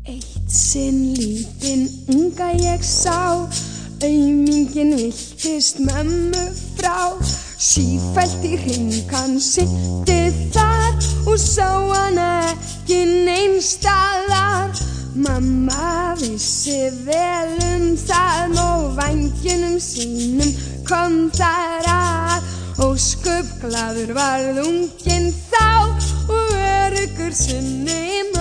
Eitt sinn lítinn unga ég sá, auminginn villtist mömmu frá. Sífellt í hring hann synti þar og sá hana ekki neins staðar. Mamma vissi vel það og vængjunum sínum kom þar að. Ósköp glaður varð unginn þá og öruggur sinni